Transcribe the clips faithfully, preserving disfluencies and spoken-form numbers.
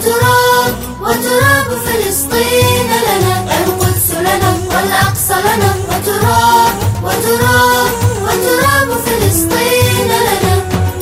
وتراب وتراب فلسطين لنا، القدس لنا والأقصى لنا، وتراب وتراب وتراب فلسطين لنا.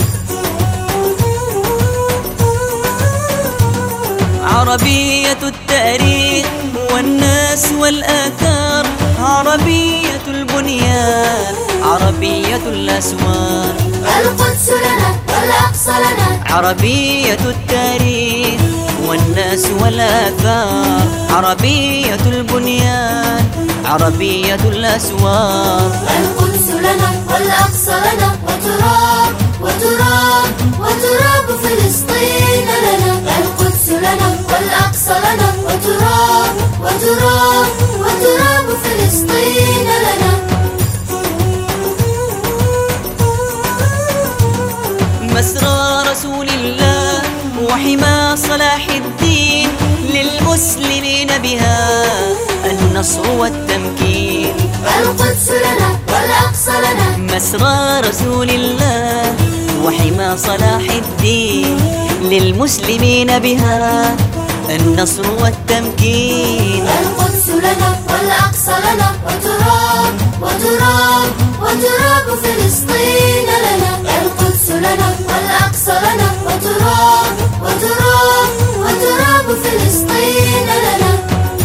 عربية التاريخ والناس والآثار، عربية البنيان، عربية الأسوار. القدس لنا والأقصى لنا، عربية التاريخ والناس والآثار، عربية البنيان، عربية الأسوار. القدس لنا والأقصى لنا، وتراب وتراب وتراب فلسطين لنا، القدس لنا والأقصى لنا، وتراب وتراب وتراب فلسطين لنا. مسرى رسول الله وحمى صلاح الدين، للمسلمين بها النصر والتمكين. القدس لنا والأقصى لنا، مسرى رسول الله وحمى صلاح الدين، للمسلمين بها النصر والتمكين. القدس لنا والأقصى لنا، وتراب وتراب وتراب فلسطين لنا، القدس لنا والأقصى لنا، وتراب وتراب وتراب فلسطين لنا.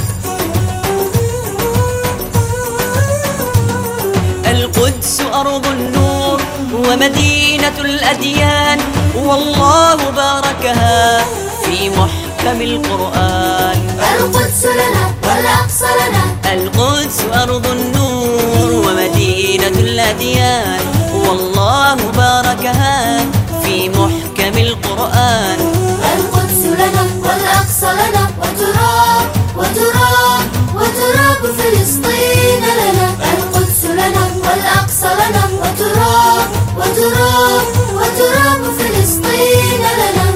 القدس أرض النور ومدينة الأديان، والله باركها في محكم القرآن. القدس لنا والأقصى لنا، القدس أرض النور ومدينة الأديان، والله باركها في محكم القرآن. القدس لنا والأقصى لنا، وتراب وتراب وتراب فلسطين لنا، القدس لنا والأقصى لنا، وتراب وتراب وتراب فلسطين لنا.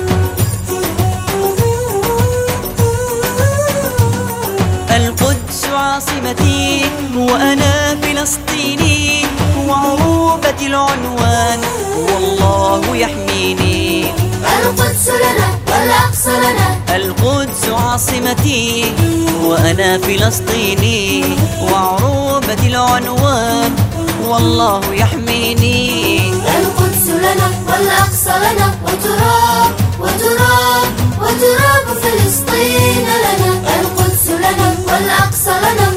القدس عاصمتي وأنا فلسطيني، وعروبة العنوان والله يحميني. القدس لنا والأقصى لنا، القدس عاصمتي وأنا فلسطيني، وعروبة العنوان والله يحميني. القدس لنا والأقصى لنا، وتراب وتراب وتراب فلسطين لنا، القدس لنا والأقصى لنا،